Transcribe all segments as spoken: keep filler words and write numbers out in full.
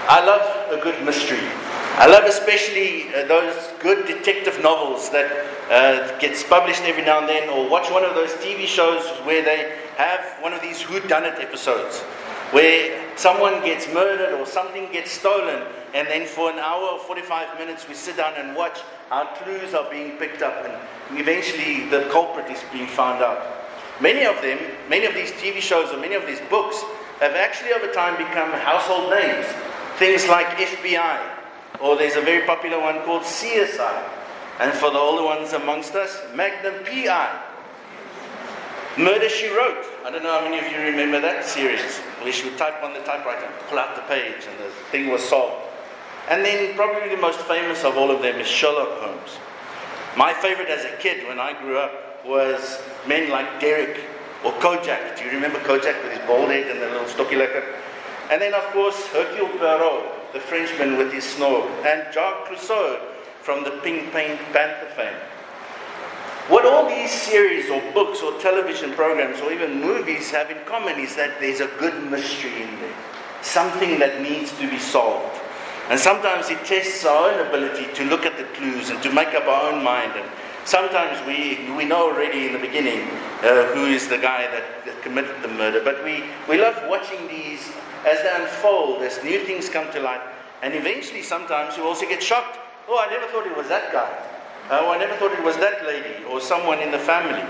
I love a good mystery. I love especially uh, those good detective novels that uh, gets published every now and then, or watch one of those T V shows where they have one of these whodunit episodes, where someone gets murdered or something gets stolen, and then for an hour or forty-five minutes we sit down and watch how clues are being picked up, and eventually the culprit is being found out. Many of them, many of these T V shows or many of these books have actually over time become household names. Things like F B I, or there's a very popular one called C S I, and for the older ones amongst us, Magnum P I. Murder, She Wrote. I don't know how many of you remember that series, where she would type on the typewriter and pull out the page and the thing was solved. And then probably the most famous of all of them is Sherlock Holmes. My favorite as a kid when I grew up was men like Derek or Kojak. Do you remember Kojak with his bald head and the little stocky lekker? And then of course Hercule Poirot, the Frenchman with his snore, and Jacques Cousteau from the Pink Panther fame. What all these series or books or television programs or even movies have in common is that there's a good mystery in there. Something that needs to be solved. And sometimes it tests our own ability to look at the clues and to make up our own mind. And sometimes we we know already in the beginning uh, who is the guy that, that committed the murder. But we, we love watching these as they unfold, as new things come to light. And eventually sometimes you also get shocked. Oh, I never thought it was that guy. Oh, I never thought it was that lady or someone in the family.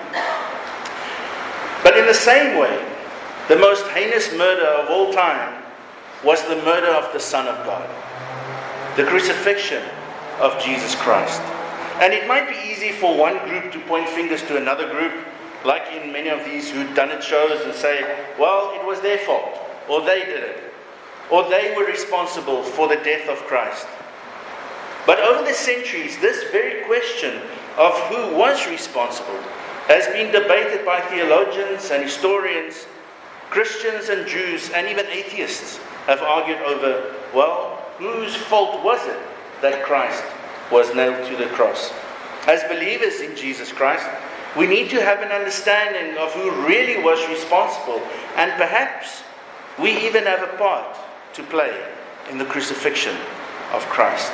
But in the same way, the most heinous murder of all time was the murder of the Son of God. The crucifixion of Jesus Christ. And it might be easy for one group to point fingers to another group, like in many of these whodunit shows, and say, well, it was their fault, or they did it, or they were responsible for the death of Christ. But over the centuries, this very question of who was responsible has been debated by theologians and historians. Christians and Jews and even atheists have argued over, well, whose fault was it that Christ was nailed to the cross? As believers in Jesus Christ, we need to have an understanding of who really was responsible, and perhaps we even have a part to play in the crucifixion of Christ.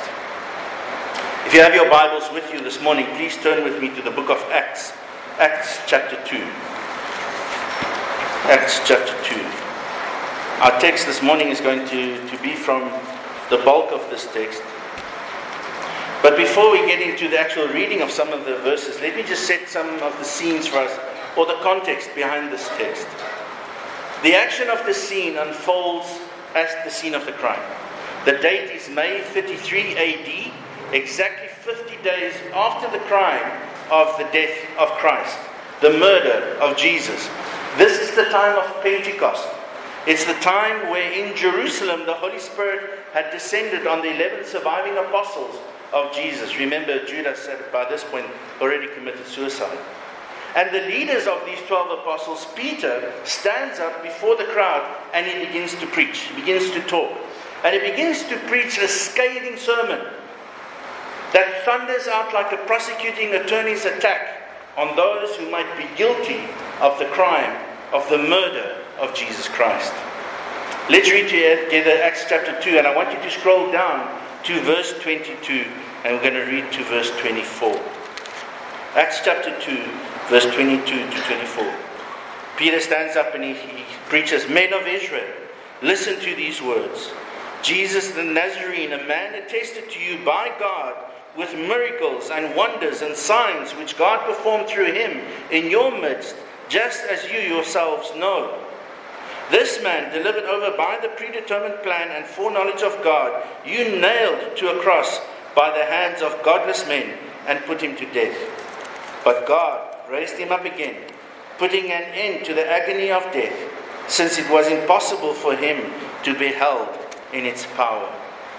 If you have your Bibles with you this morning, please turn with me to the book of Acts, Acts chapter two. Acts chapter two. Our text this morning is going to, to be from the bulk of this text. But before we get into the actual reading of some of the verses, let me just set some of the scenes for us, or the context behind this text. The action of the scene unfolds at the scene of the crime. The date is May thirty-three A D, exactly fifty days after the crime of the death of Christ, the murder of Jesus. This is the time of Pentecost. It's the time where in Jerusalem the Holy Spirit had descended on the eleven surviving apostles of Jesus. Remember, Judas had by this point already committed suicide. And the leaders of these twelve apostles, Peter, stands up before the crowd and he begins to preach. He begins to talk. And he begins to preach a scathing sermon that thunders out like a prosecuting attorney's attack on those who might be guilty of the crime of the murder of Jesus Christ. Let's read together Acts chapter two, and I want you to scroll down to verse twenty-two, and we're going to read to verse twenty-four. Acts chapter two, verse twenty-two to twenty-four. Peter stands up and he, he preaches, "Men of Israel, listen to these words. Jesus the Nazarene, a man attested to you by God with miracles and wonders and signs which God performed through him in your midst, just as you yourselves know. This man, delivered over by the predetermined plan and foreknowledge of God, you nailed to a cross by the hands of godless men and put him to death. But God raised him up again, putting an end to the agony of death, since it was impossible for him to be held in its power."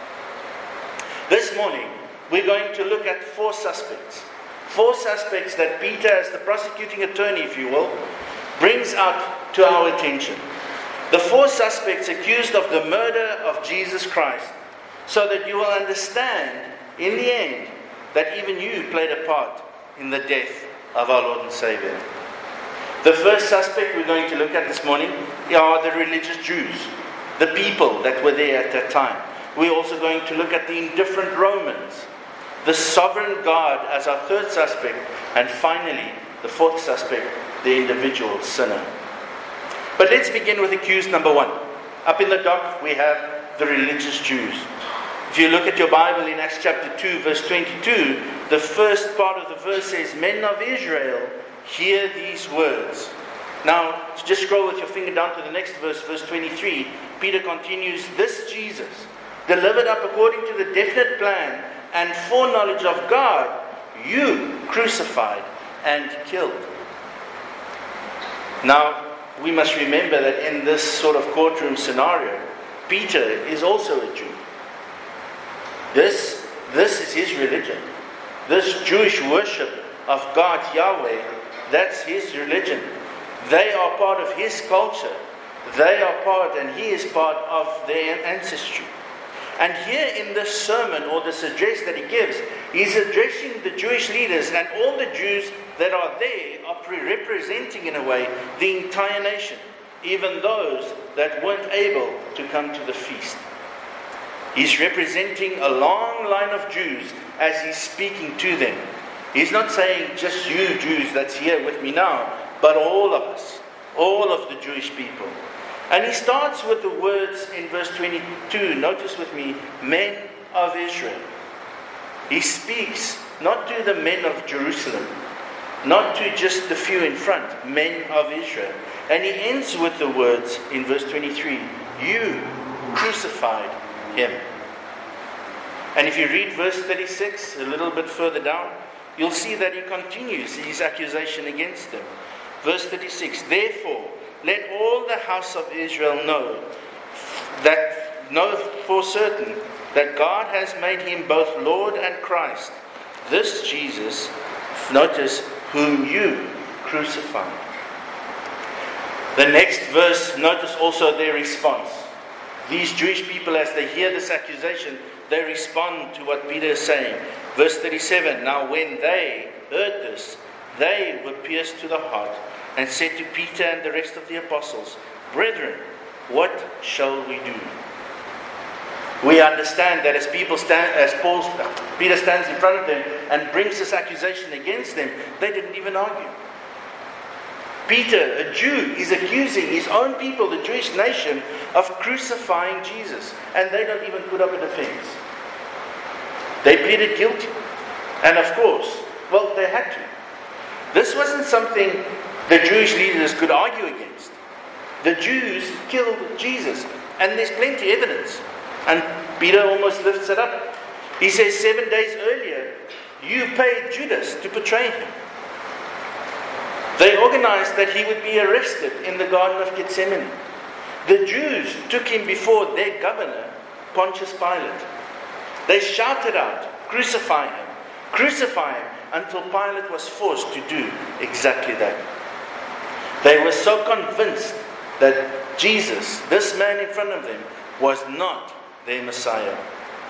This morning, we're going to look at four suspects. Four suspects that Peter, as the prosecuting attorney, if you will, brings out to our attention. The four suspects accused of the murder of Jesus Christ, so that you will understand, in the end, that even you played a part in the death of our Lord and Savior. The first suspect we're going to look at this morning are the religious Jews, the people that were there at that time. We're also going to look at the indifferent Romans, the sovereign God as our third suspect, and finally, the fourth suspect, the individual sinner. But let's begin with accused number one. Up in the dock, we have the religious Jews. If you look at your Bible in Acts chapter two, verse twenty-two, the first part of the verse says, "Men of Israel, hear these words." Now, just scroll with your finger down to the next verse, verse twenty-three. Peter continues, "This Jesus, delivered up according to the definite plan and foreknowledge of God, you crucified and killed." Now, we must remember that in this sort of courtroom scenario, Peter is also a Jew. This, this is his religion. This Jewish worship of God, Yahweh, that's his religion. They are part of his culture. They are part, and he is part of their ancestry. And here in this sermon, or this address that he gives, he's addressing the Jewish leaders, and all the Jews that are there are representing, in a way, the entire nation, even those that weren't able to come to the feast. He's representing a long line of Jews as he's speaking to them. He's not saying just you Jews that's here with me now, but all of us, all of the Jewish people. And he starts with the words in verse twenty-two. Notice with me, men of Israel. He speaks not to the men of Jerusalem, not to just the few in front, men of Israel. And he ends with the words in verse twenty-three, you crucified him. And if you read verse thirty-six, a little bit further down, you'll see that he continues his accusation against them. Verse thirty-six, therefore, let all the house of Israel know that know for certain that God has made him both Lord and Christ, this Jesus, notice, whom you crucified. The next verse, notice also their response. These Jewish people, as they hear this accusation, they respond to what Peter is saying. Verse thirty-seven, now when they heard this, they were pierced to the heart, and said to Peter and the rest of the apostles, brethren, what shall we do? We understand that as people stand, as Paul, Peter stands in front of them and brings this accusation against them, they didn't even argue. Peter, a Jew, is accusing his own people, the Jewish nation, of crucifying Jesus, and they don't even put up a defense. They pleaded guilty, and of course, well, they had to. This wasn't something the Jewish leaders could argue against. The Jews killed Jesus, and there's plenty of evidence. And Peter almost lifts it up. He says, seven days earlier, you paid Judas to betray him. They organized that he would be arrested in the Garden of Gethsemane. The Jews took him before their governor, Pontius Pilate. They shouted out, crucify him, crucify him, until Pilate was forced to do exactly that. They were so convinced that Jesus, this man in front of them, was not their Messiah.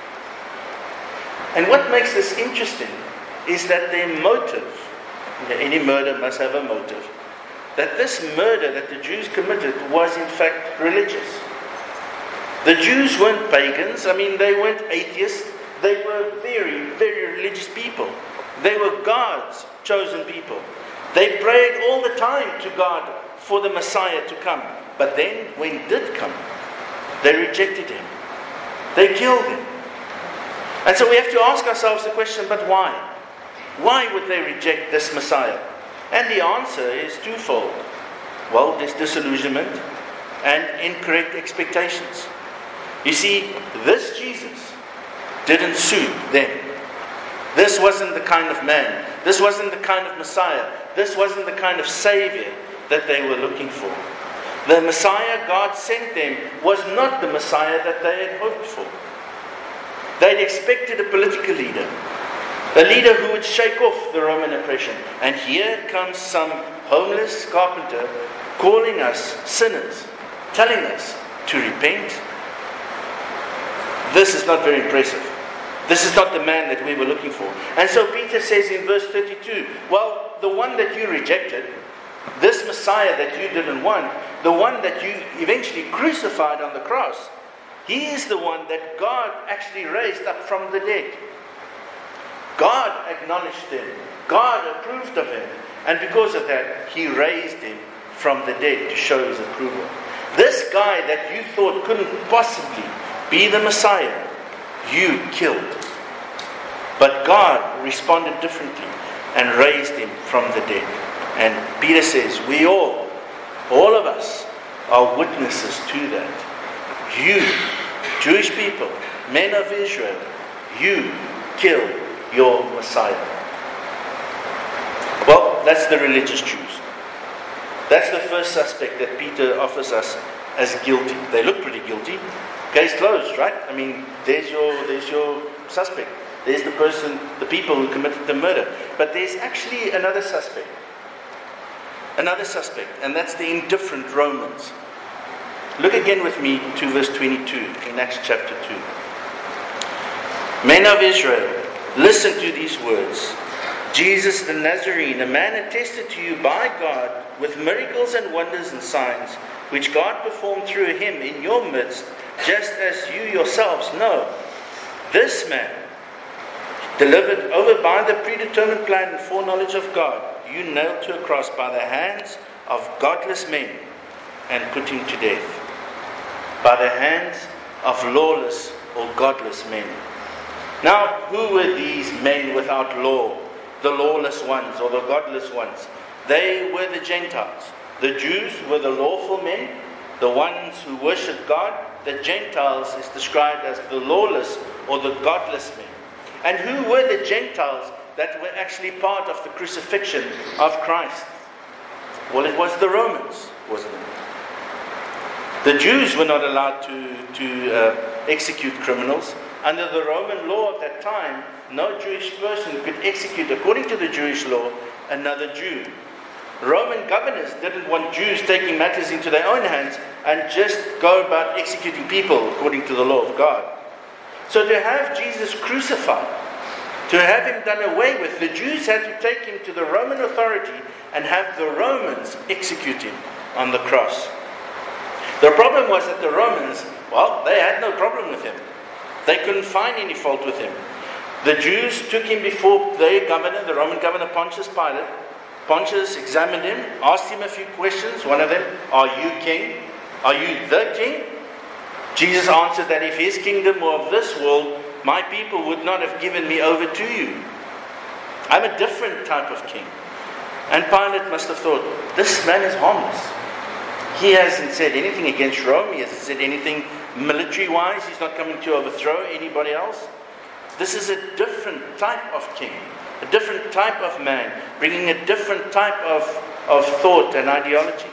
And what makes this interesting is that their motive, any murder must have a motive, that this murder that the Jews committed was in fact religious. The Jews weren't pagans, I mean they weren't atheists, they were very, very religious people. They were God's chosen people. They prayed all the time to God for the Messiah to come. But then, when he did come, they rejected him. They killed him. And so we have to ask ourselves the question, but why? Why would they reject this Messiah? And the answer is twofold. Well, there's disillusionment and incorrect expectations. You see, this Jesus didn't suit them. This wasn't the kind of man. This wasn't the kind of Messiah. This wasn't the kind of Savior that they were looking for. The Messiah God sent them was not the Messiah that they had hoped for. They'd expected a political leader, a leader who would shake off the Roman oppression. And here comes some homeless carpenter calling us sinners, telling us to repent. This is not very impressive. This is not the man that we were looking for. And so Peter says in verse thirty-two, well, the one that you rejected, this Messiah that you didn't want, the one that you eventually crucified on the cross, He is the one that God actually raised up from the dead. God acknowledged him. God approved of him. And because of that, he raised him from the dead to show his approval. This guy that you thought couldn't possibly be the Messiah, you killed. But God responded differently and raised him from the dead. And Peter says, we all, all of us, are witnesses to that. You, Jewish people, men of Israel, you killed your Messiah. Well, that's the religious Jews. That's the first suspect that Peter offers us as guilty. They look pretty guilty. Case closed, right? I mean, there's your, there's your suspect. There's the person, the people who committed the murder. But there's actually another suspect. Another suspect, and that's the indifferent Romans. Look again with me to verse twenty-two in Acts chapter two. Men of Israel, listen to these words. Jesus the Nazarene, a man attested to you by God with miracles and wonders and signs, which God performed through him in your midst, just as you yourselves know. This man, delivered over by the predetermined plan and foreknowledge of God, you nailed to a cross by the hands of godless men and put him to death. By the hands of lawless or godless men. Now, who were these men without law? The lawless ones or the godless ones? They were the Gentiles. The Jews were the lawful men, the ones who worshipped God. The Gentiles is described as the lawless or the godless men. And who were the Gentiles that were actually part of the crucifixion of Christ? Well, it was the Romans, wasn't it? The Jews were not allowed to, to uh, execute criminals. Under the Roman law of that time, no Jewish person could execute, according to the Jewish law, another Jew. Roman governors didn't want Jews taking matters into their own hands and just go about executing people according to the law of God. So to have Jesus crucified, to have him done away with, the Jews had to take him to the Roman authority and have the Romans execute him on the cross. The problem was that the Romans, well, they had no problem with him. They couldn't find any fault with him. The Jews took him before their governor, the Roman governor Pontius Pilate. Pontius examined him, asked him a few questions. One of them, are you king? Are you the king? Jesus answered that if his kingdom were of this world, my people would not have given me over to you. I'm a different type of king. And Pilate must have thought, this man is harmless. He hasn't said anything against Rome. He hasn't said anything military-wise. He's not coming to overthrow anybody else. This is a different type of king, a different type of man, bringing a different type of, of thought and ideology.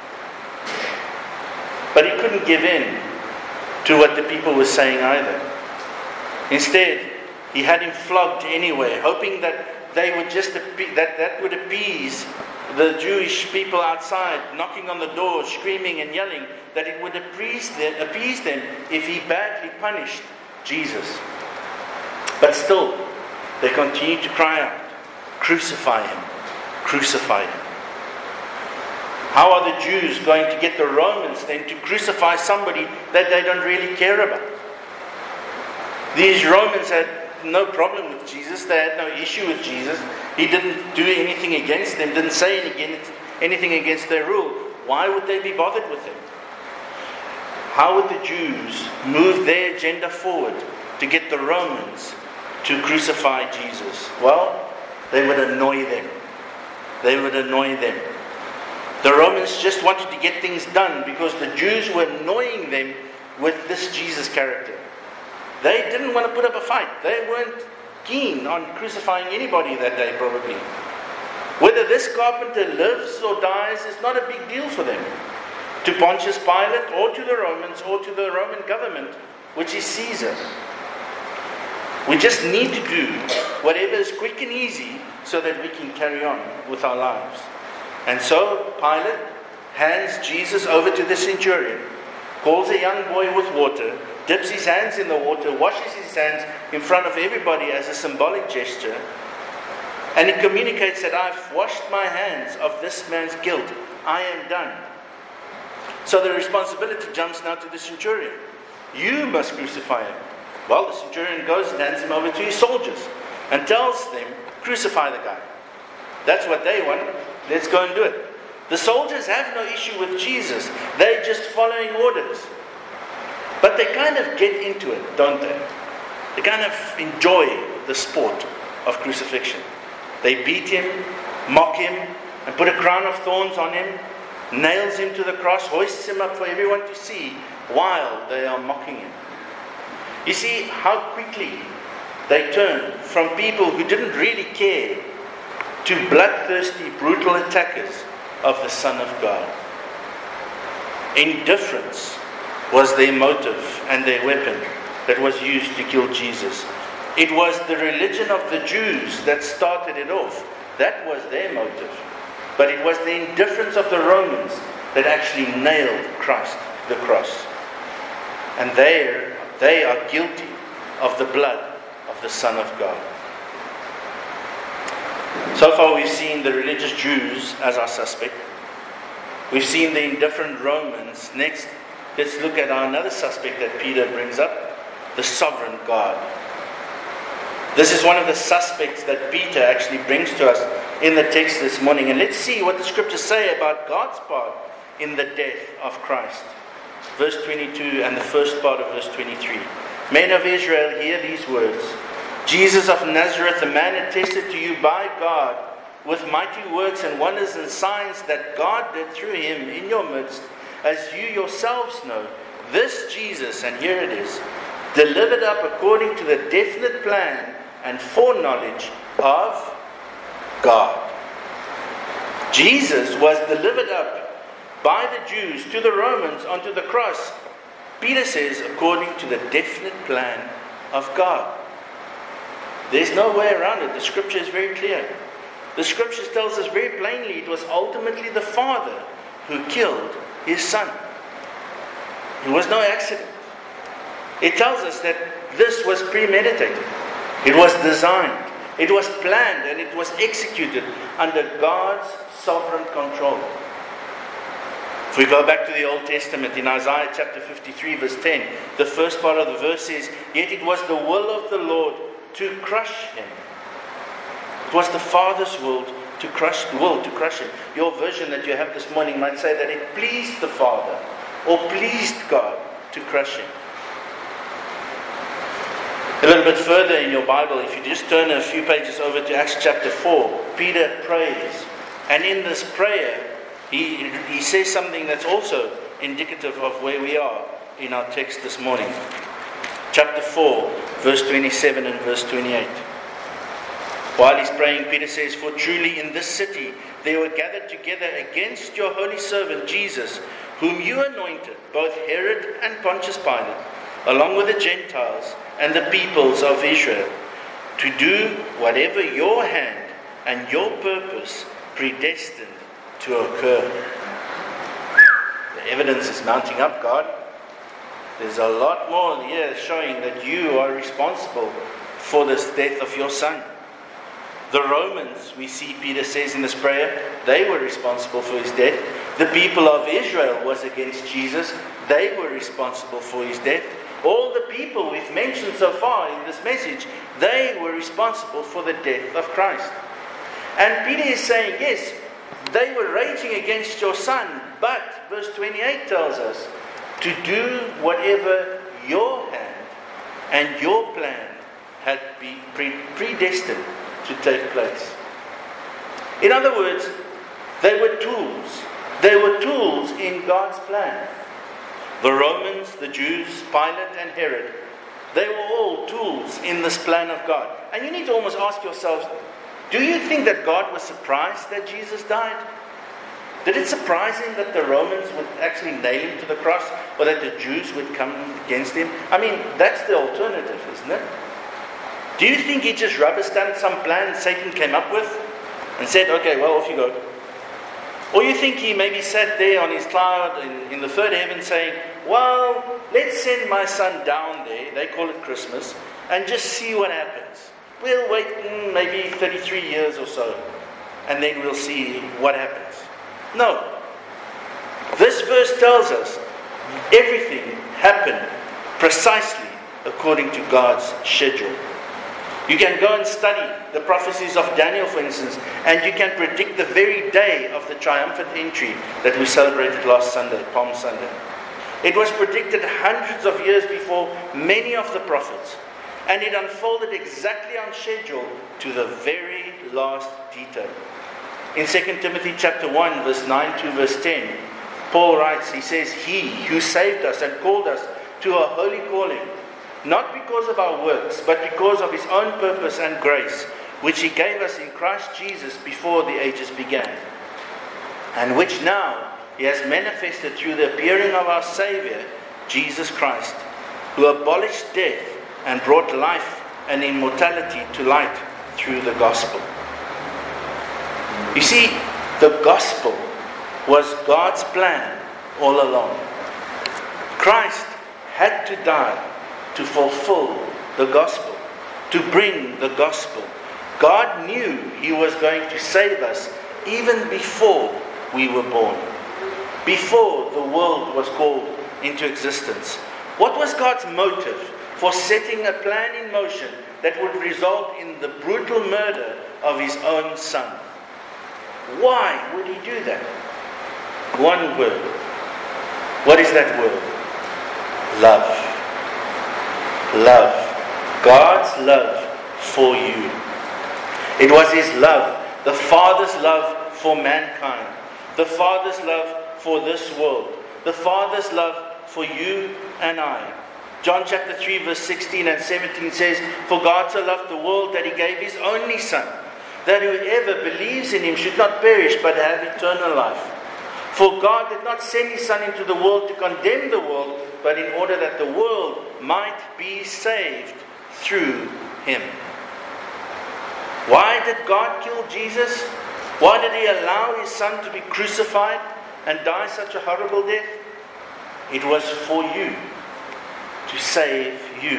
But he couldn't give in to what the people were saying either. Instead, he had him flogged anyway, hoping that they would just appe- that that would appease the Jewish people outside, knocking on the door, screaming and yelling, that it would appease them, appease them if he badly punished Jesus. But still, they continued to cry out, crucify him, crucify him. How are the Jews going to get the Romans then to crucify somebody that they don't really care about? These Romans had no problem with Jesus. They had no issue with Jesus. He didn't do anything against them, didn't say anything against their rule. Why would they be bothered with him? How would the Jews move their agenda forward to get the Romans to crucify Jesus? Well, they would annoy them. They would annoy them. The Romans just wanted to get things done because the Jews were annoying them with this Jesus character. They didn't want to put up a fight. They weren't keen on crucifying anybody that day, probably. Whether this carpenter lives or dies is not a big deal for them. To Pontius Pilate, or to the Romans, or to the Roman government, which is Caesar. We just need to do whatever is quick and easy so that we can carry on with our lives. And so Pilate hands Jesus over to the centurion, calls a young boy with water, dips his hands in the water, washes his hands in front of everybody as a symbolic gesture, and he communicates that I've washed my hands of this man's guilt. I am done. So the responsibility jumps now to the centurion. You must crucify him. Well, the centurion goes and hands him over to his soldiers and tells them, crucify the guy. That's what they want. Let's go and do it. The soldiers have no issue with Jesus. They're just following orders. But they kind of get into it, don't they? They kind of enjoy the sport of crucifixion. They beat him, mock him, and put a crown of thorns on him, nails him to the cross, hoists him up for everyone to see while they are mocking him. You see how quickly they turn from people who didn't really care to bloodthirsty, brutal attackers of the Son of God. Indifference was their motive and their weapon that was used to kill Jesus. It was the religion of the Jews that started it off. That was their motive. But it was the indifference of the Romans that actually nailed Christ to the cross. And they, they are guilty of the blood of the Son of God. So far we've seen the religious Jews as our suspect. We've seen the indifferent Romans. Next, let's look at another suspect that Peter brings up, the sovereign God. This is one of the suspects that Peter actually brings to us in the text this morning. And let's see what the scriptures say about God's part in the death of Christ. Verse twenty-two and the first part of verse twenty-three. Men of Israel, hear these words. Jesus of Nazareth, a man attested to you by God with mighty works and wonders and signs that God did through him in your midst, as you yourselves know. This Jesus, and here it is, delivered up according to the definite plan and foreknowledge of God. Jesus was delivered up by the Jews to the Romans onto the cross. Peter says, according to the definite plan of God. There's no way around it. The scripture is very clear. The scripture tells us very plainly it was ultimately the Father who killed his Son. It was no accident. It tells us that this was premeditated. It was designed. It was planned and it was executed under God's sovereign control. If we go back to the Old Testament in Isaiah chapter fifty-three verse ten, the first part of the verse says, yet it was the will of the Lord to crush him. It was the Father's will to crush, will to crush him. Your version that you have this morning might say that it pleased the Father or pleased God to crush him. A little bit further in your Bible, if you just turn a few pages over to Acts chapter four, Peter prays. And in this prayer, he, he says something that's also indicative of where we are in our text this morning. Chapter four, verse twenty-seven and verse twenty-eight. While he's praying, Peter says, for truly in this city they were gathered together against your holy servant Jesus, whom you anointed, both Herod and Pontius Pilate, along with the Gentiles and the peoples of Israel, to do whatever your hand and your purpose predestined to occur. The evidence is mounting up, God. There's a lot more here showing that you are responsible for this death of your Son. The Romans, we see Peter says in this prayer, they were responsible for his death. The people of Israel was against Jesus. They were responsible for his death. All the people we've mentioned so far in this message, they were responsible for the death of Christ. And Peter is saying, yes, they were raging against your Son, but verse twenty-eight tells us to do whatever your hand and your plan had been predestined to take place. In other words, they were tools. They were tools in God's plan. The Romans, the Jews, Pilate and Herod, they were all tools in this plan of God. And you need to almost ask yourselves, do you think that God was surprised that Jesus died? Did it surprise him that the Romans would actually nail him to the cross, or that the Jews would come against him? I mean, that's the alternative, isn't it? Do you think he just rubber-stamped some plan Satan came up with and said, okay, well, off you go? Or you think he maybe sat there on his cloud in, in the third heaven saying, well, let's send my son down there, they call it Christmas, and just see what happens. We'll wait mm, maybe thirty-three years or so, and then we'll see what happens. No. This verse tells us everything happened precisely according to God's schedule. You can go and study the prophecies of Daniel, for instance, and you can predict the very day of the triumphant entry that we celebrated last Sunday, Palm Sunday. It was predicted hundreds of years before many of the prophets, and it unfolded exactly on schedule to the very last detail. In Second Timothy chapter one, verse nine to verse ten, Paul writes, he says, "He who saved us and called us to a holy calling, not because of our works, but because of His own purpose and grace, which He gave us in Christ Jesus before the ages began, and which now He has manifested through the appearing of our Saviour, Jesus Christ, who abolished death and brought life and immortality to light through the gospel." You see, the gospel was God's plan all along. Christ had to die to fulfill the gospel, to bring the gospel. God knew He was going to save us even before we were born, before the world was called into existence. What was God's motive for setting a plan in motion that would result in the brutal murder of His own Son? Why would He do that? One word. What is that word? Love. Love. God's love for you. It was His love, the Father's love for mankind, the Father's love for this world, the Father's love for you and I. John chapter three verse sixteen and seventeen says, "For God so loved the world that He gave His only Son, that whoever believes in Him should not perish but have eternal life. For God did not send His Son into the world to condemn the world, but in order that the world might be saved through Him." Why did God kill Jesus? Why did He allow His Son to be crucified and die such a horrible death? It was for you, to save you.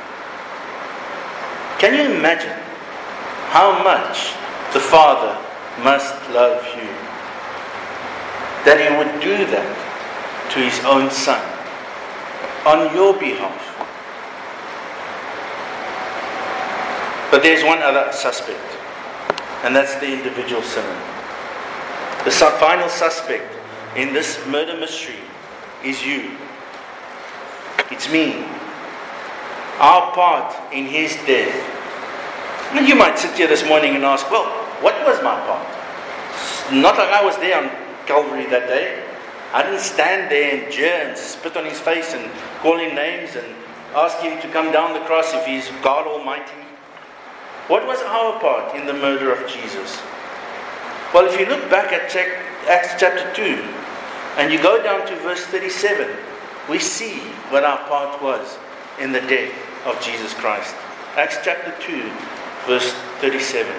Can you imagine how much the Father must love you, that He would do that to His own Son on your behalf? But there's one other suspect, and that's the individual sinner. The su- final suspect in this murder mystery is you. It's me. Our part in His death. Now you might sit here this morning and ask, well, what was my part? Not like I was there on Calvary that day. I didn't stand there and jeer and spit on His face and call Him names and ask Him to come down the cross if He's God Almighty. What was our part in the murder of Jesus? Well, if you look back at Acts chapter two and you go down to verse thirty-seven, we see what our part was in the death of Jesus Christ. Acts chapter two, verse thirty-seven.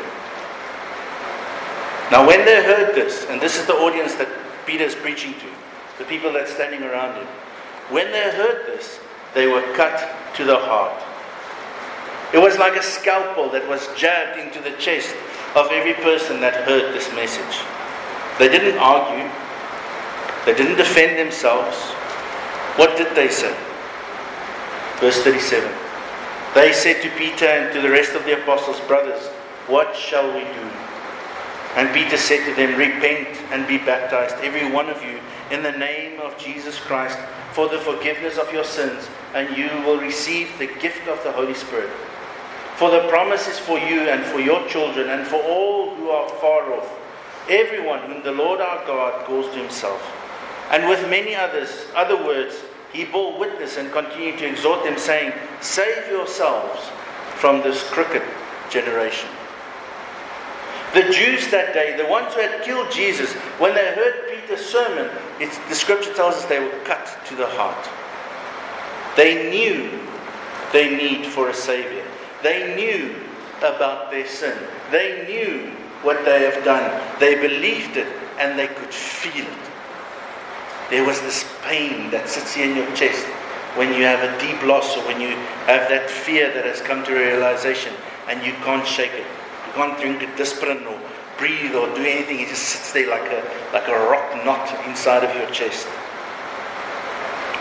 Now when they heard this, and this is the audience that Peter is preaching to, the people that's standing around him. When they heard this, they were cut to the heart. It was like a scalpel that was jabbed into the chest of every person that heard this message. They didn't argue. They didn't defend themselves. What did they say? Verse thirty-seven. They said to Peter and to the rest of the apostles, "Brothers, what shall we do?" And Peter said to them, "Repent and be baptized, every one of you, in the name of Jesus Christ, for the forgiveness of your sins, and you will receive the gift of the Holy Spirit. For the promise is for you and for your children and for all who are far off, everyone whom the Lord our God calls to Himself." And with many others, other words, He bore witness and continued to exhort them, saying, "Save yourselves from this crooked generation." The Jews that day, the ones who had killed Jesus, when they heard Peter's sermon, it's, the scripture tells us they were cut to the heart. They knew their need for a Savior. They knew about their sin. They knew what they have done. They believed it and they could feel it. There was this pain that sits here in your chest when you have a deep loss or when you have that fear that has come to realization and you can't shake it. You can't drink a Disprin or breathe or do anything. It just sits there like a, like a rock knot inside of your chest.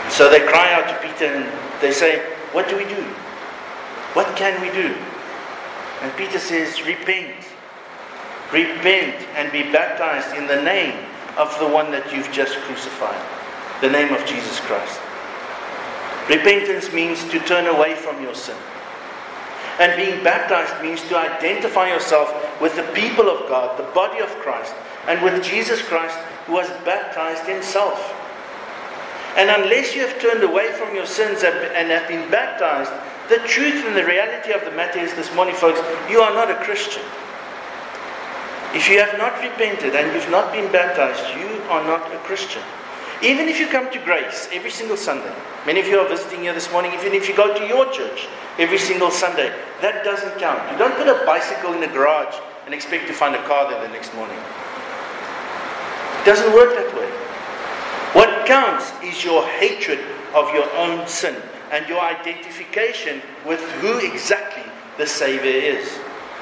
So they cry out to Peter and they say, what do we do? What can we do? And Peter says, repent. Repent and be baptized in the name of the one that you've just crucified. The name of Jesus Christ. Repentance means to turn away from your sin. And being baptized means to identify yourself with the people of God, the body of Christ, and with Jesus Christ who was baptized himself. And unless you have turned away from your sins and have been baptized, the truth and the reality of the matter is this morning, folks, you are not a Christian. If you have not repented and you've not been baptized, you are not a Christian. Even if you come to Grace every single Sunday, many of you are visiting here this morning, even if you go to your church every single Sunday, that doesn't count. You don't put a bicycle in a garage and expect to find a car there the next morning. It doesn't work that way. What counts is your hatred of your own sin and your identification with who exactly the Savior is.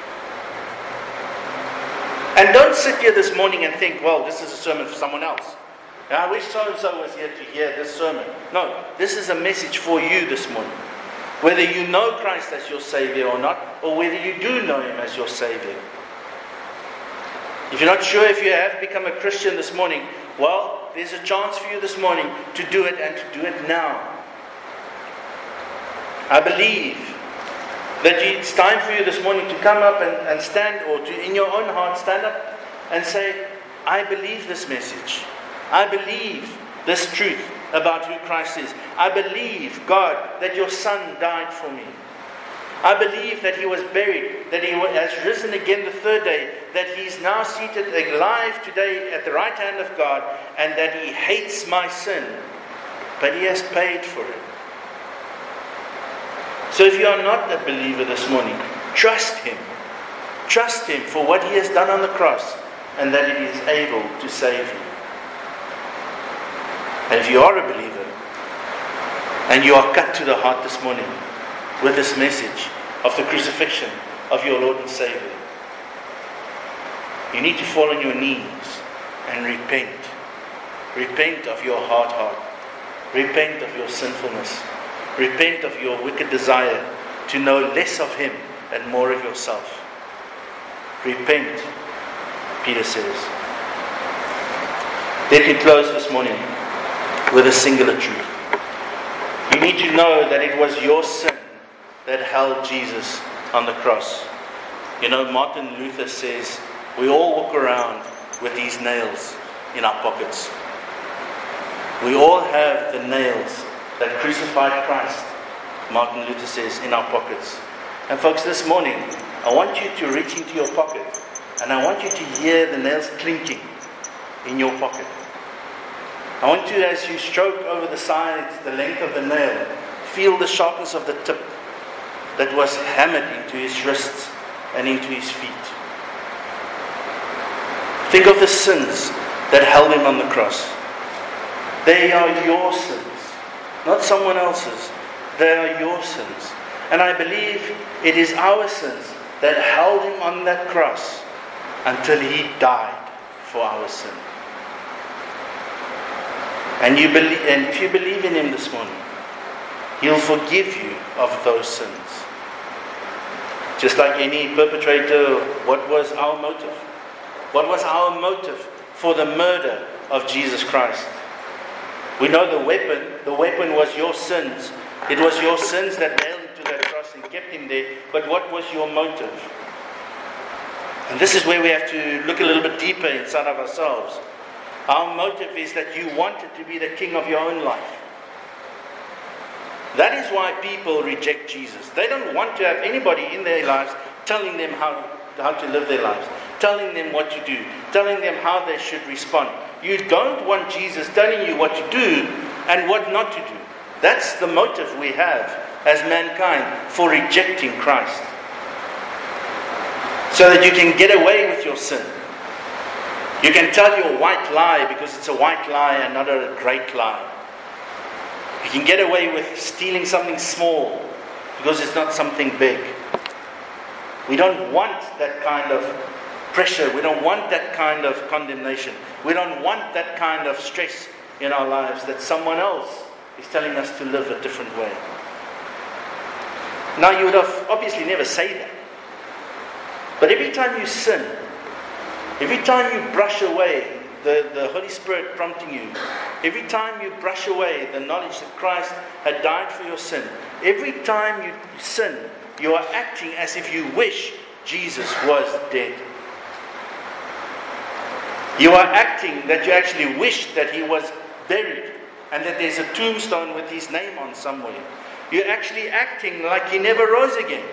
And don't sit here this morning and think, well, this is a sermon for someone else. I wish so-and-so was here to hear this sermon. No, this is a message for you this morning. Whether you know Christ as your Savior or not, or whether you do know Him as your Savior. If you're not sure if you have become a Christian this morning, well, there's a chance for you this morning to do it and to do it now. I believe that it's time for you this morning to come up and, and stand, or to, in your own heart, stand up and say, I believe this message. I believe this truth about who Christ is. I believe, God, that your Son died for me. I believe that He was buried, that He has risen again the third day, that He's now seated alive today at the right hand of God, and that He hates my sin, but He has paid for it. So if you are not a believer this morning, trust Him. Trust Him for what He has done on the cross, and that He is able to save you. And if you are a believer, and you are cut to the heart this morning with this message of the crucifixion of your Lord and Savior, you need to fall on your knees and repent. Repent of your hard heart. Repent of your sinfulness. Repent of your wicked desire to know less of Him and more of yourself. Repent, Peter says. Let me close this morning with a singular truth. You need to know that it was your sin that held Jesus on the cross. You know, Martin Luther says, we all walk around with these nails in our pockets. We all have the nails that crucified Christ, Martin Luther says, in our pockets. And folks, this morning, I want you to reach into your pocket, and I want you to hear the nails clinking in your pocket. I want you, as you stroke over the sides, the length of the nail, feel the sharpness of the tip that was hammered into his wrists and into his feet. Think of the sins that held him on the cross. They are your sins, not someone else's. They are your sins. And I believe it is our sins that held him on that cross until he died for our sin. And you believe, and if you believe in him this morning, he'll forgive you of those sins. Just like any perpetrator, what was our motive? What was our motive for the murder of Jesus Christ? We know the weapon. The weapon was your sins. It was your sins that nailed him to that cross and kept him there. But what was your motive? And this is where we have to look a little bit deeper inside of ourselves. Our motive is that you wanted to be the king of your own life. That is why people reject Jesus. They don't want to have anybody in their lives telling them how, how to live their lives, telling them what to do, telling them how they should respond. You don't want Jesus telling you what to do and what not to do. That's the motive we have as mankind for rejecting Christ. So that you can get away with your sin. You can tell your white lie because it's a white lie and not a great lie. You can get away with stealing something small because it's not something big. We don't want that kind of pressure. We don't want that kind of condemnation. We don't want that kind of stress in our lives that someone else is telling us to live a different way. Now, you would have obviously never say that. But every time you sin, every time you brush away the, the Holy Spirit prompting you, every time you brush away the knowledge that Christ had died for your sin, every time you sin, you are acting as if you wish Jesus was dead. You are acting that you actually wish that he was buried and that there's a tombstone with his name on somewhere. You're actually acting like he never rose again.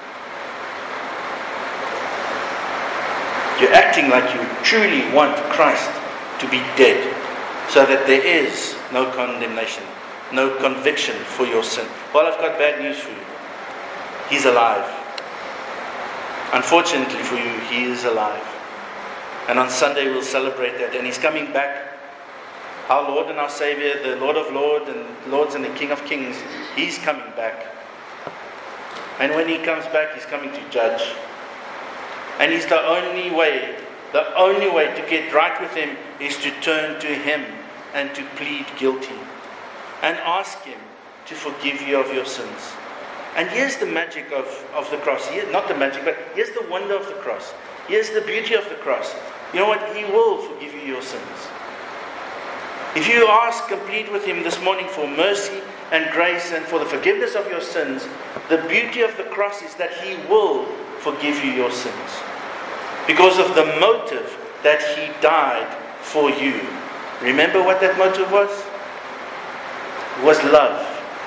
You're acting like you truly want Christ to be dead, so that there is no condemnation, no conviction for your sin. Well, I've got bad news for you. He's alive. Unfortunately for you, he is alive. And on Sunday we'll celebrate that. And he's coming back. Our Lord and our Savior, the Lord of Lords and Lords and the King of Kings, he's coming back. And when he comes back, he's coming to judge. And he's the only way, the only way to get right with him is to turn to him and to plead guilty. And ask him to forgive you of your sins. And here's the magic of, of the cross. Here, not the magic, but here's the wonder of the cross. Here's the beauty of the cross. You know what? He will forgive you your sins. If you ask and plead with him this morning for mercy and grace and for the forgiveness of your sins, the beauty of the cross is that he will forgive you your sins. Because of the motive that he died for you. Remember what that motive was? It was love.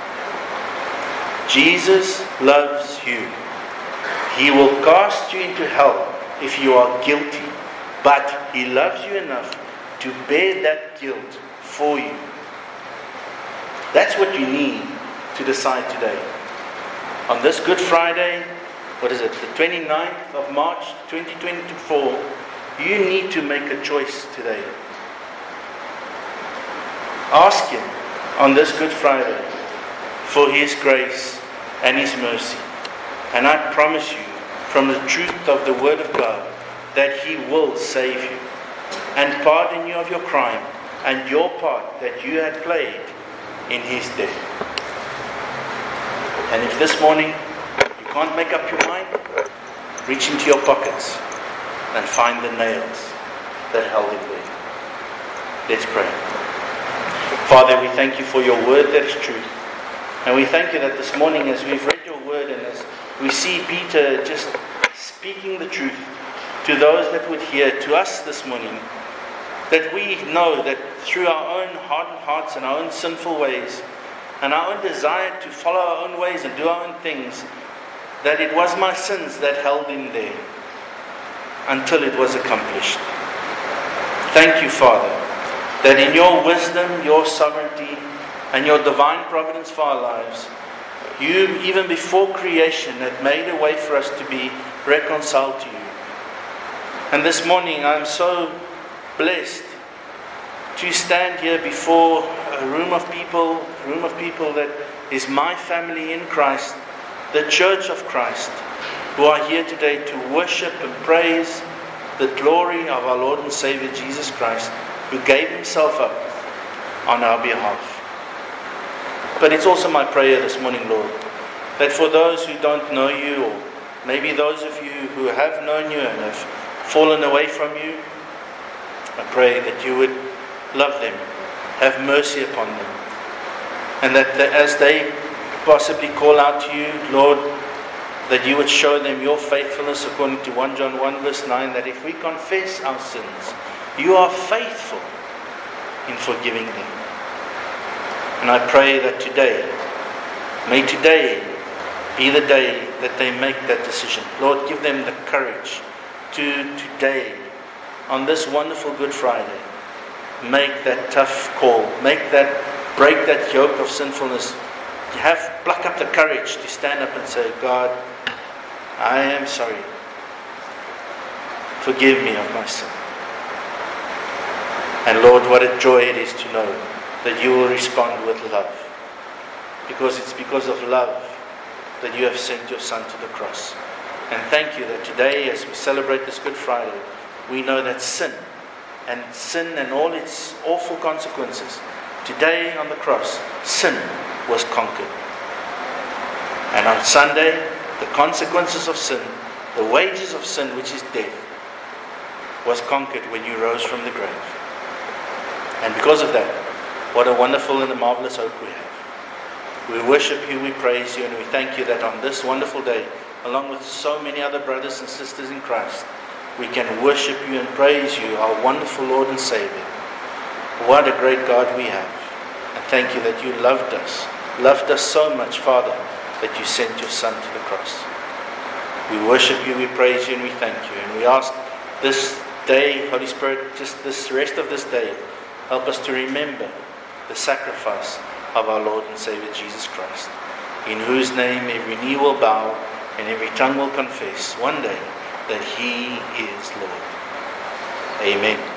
Jesus loves you. He will cast you into hell if you are guilty. But he loves you enough to bear that guilt for you. That's what you need to decide today. On this Good Friday, what is it, the twenty-ninth of March twenty twenty-four, you need to make a choice today. Ask him on this Good Friday for his grace and his mercy. And I promise you, from the truth of the Word of God, that he will save you and pardon you of your crime and your part that you had played in his death. And if this morning you can't make up your mind, reach into your pockets and find the nails that held him there. Let's pray. Father, we thank you for your word that is truth. And we thank you that this morning, as we've read your word and as we see Peter just speaking the truth to those that would hear, to us this morning, that we know that through our own hardened hearts and our own sinful ways and our own desire to follow our own ways and do our own things, that it was my sins that held him there until it was accomplished. Thank you, Father, that in your wisdom, your sovereignty, and your divine providence for our lives, you, even before creation, had made a way for us to be reconciled to you. And this morning I am so blessed to stand here before a room of people, a room of people that is my family in Christ, the Church of Christ, who are here today to worship and praise the glory of our Lord and Savior Jesus Christ, who gave himself up on our behalf. But it's also my prayer this morning, Lord, that for those who don't know you, or maybe those of you who have known you and have fallen away from you, I pray that you would love them, have mercy upon them, and that as they possibly call out to you, Lord, that you would show them your faithfulness according to First John one verse nine, that if we confess our sins, you are faithful in forgiving them. And I pray that today, may today be the day that they make that decision. Lord, give them the courage to today, on this wonderful Good Friday, make that tough call, make that, break that yoke of sinfulness. Have, pluck up the courage to stand up and say, God, I am sorry. Forgive me of my sin. And Lord, what a joy it is to know that you will respond with love. Because it's because of love that you have sent your Son to the cross. And thank you that today, as we celebrate this Good Friday, we know that sin, and sin and all its awful consequences, Today on the cross, sin was conquered. And on Sunday, the consequences of sin, the wages of sin, which is death, was conquered when you rose from the grave. And because of that, what a wonderful and a marvelous hope we have. We worship you, we praise you, and we thank you that on this wonderful day, along with so many other brothers and sisters in Christ, we can worship you and praise you, our wonderful Lord and Savior. What a great God we have. And thank you that you loved us, loved us so much, Father, that you sent your Son to the cross. We worship you, we praise you, and we thank you. And we ask this day, Holy Spirit, just this rest of this day, help us to remember the sacrifice of our Lord and Savior Jesus Christ, in whose name every knee will bow and every tongue will confess one day that he is Lord. Amen.